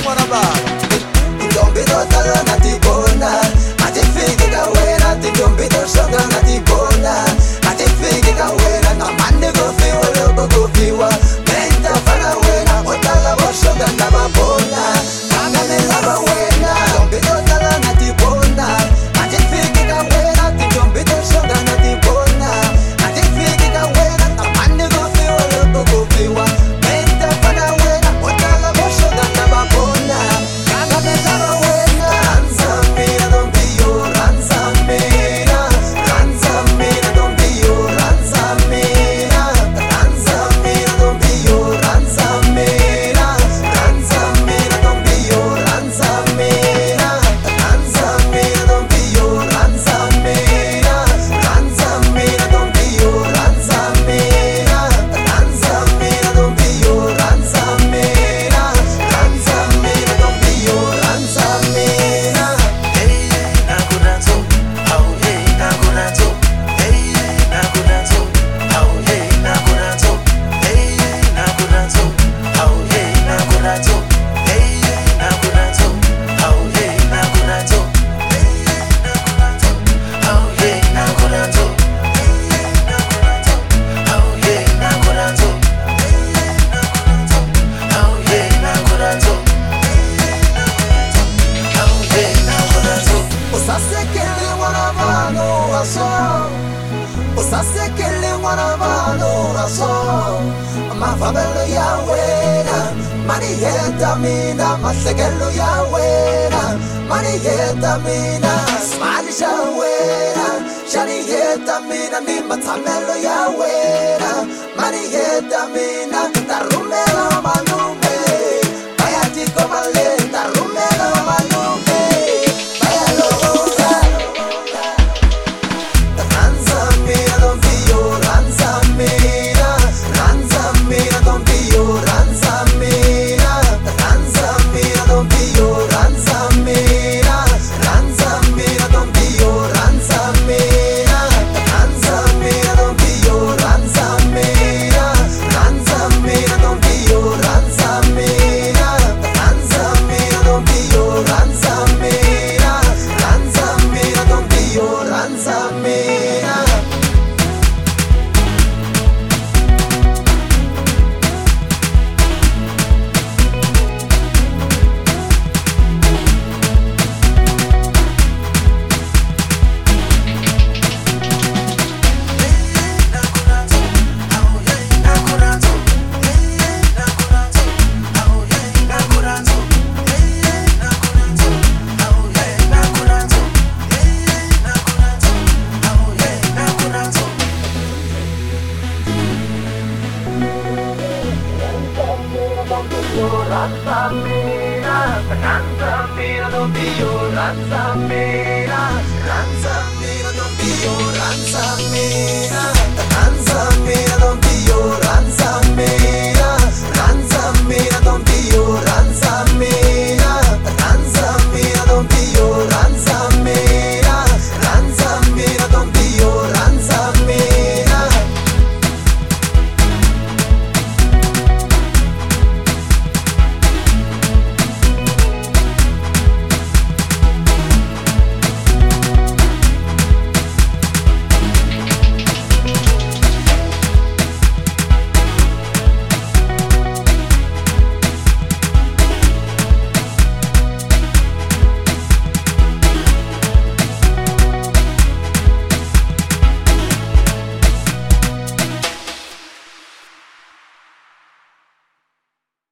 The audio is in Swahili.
mwana baba. Ndombito tala natibona atifike kawena tindombito shoga natibona atifike kawena namande kofiwa lobo kofiwa menta fana wena otala boshoga nababona kangane laba wena ndombito tala natibona atifike kawena tindombito shoga natibona atifike kawena namande kofiwa lobo kofiwa menta fana wena otala boshoga nababona kangane laba wena ranzamina dombiyo ranzamina ranzamina dombiyo ranzamina ranzamina dombiyo ranzamina ranzamina dombiyo ranzamina ranzamina dombiyo ranzamina ranzamina dombiyo ranzamina ranzamina dombiyo ranzamina ranzamina dombiyo ranzamina Hey, nakunazo, oh hey, nakunazo. Hey, nakunazo, oh hey, nakunazo. Hey, nakunazo, oh hey, nakunazo. Hey, nakunazo, oh hey, nakunazo. Hey, nakunazo, oh hey, nakunazo. Hey, nakunazo, oh hey, nakunazo. Hey, nakunazo, oh hey, nakunazo. Oh hey, nakunazo. usasekele mwana vano raso usasekele mwana vano raso mafabelo ya wena maniyeta mina masekelo ya wena maniyeta mina smanisha wena shaniyeta mina ni matamelo ya wena maniyeta mina tarumelo malume bayatiko male tarumelo malume bayaloga ranzamina dombiyo ranzamina ranzamina dombiyo ranzamina ranzamina dombiyo ranzamina ranzamina dombiyo ranzamina ranzamina dombiyo ranzamina ranzamina dombiyo ranzamina ranzamina dombiyo ranzamina ranzamina dombiyo ranzamina Nakunazo, oh hey, nakunazo. Hey, nakunazo, oh hey, nakunazo. Hey, nakunazo, oh hey, nakunazo. Hey, nakunazo, oh hey, nakunazo. ranzamina ranzamina dombiyo ranzamina ranzamina dombiyo ranzamina ranzamina dombiyo ranzamina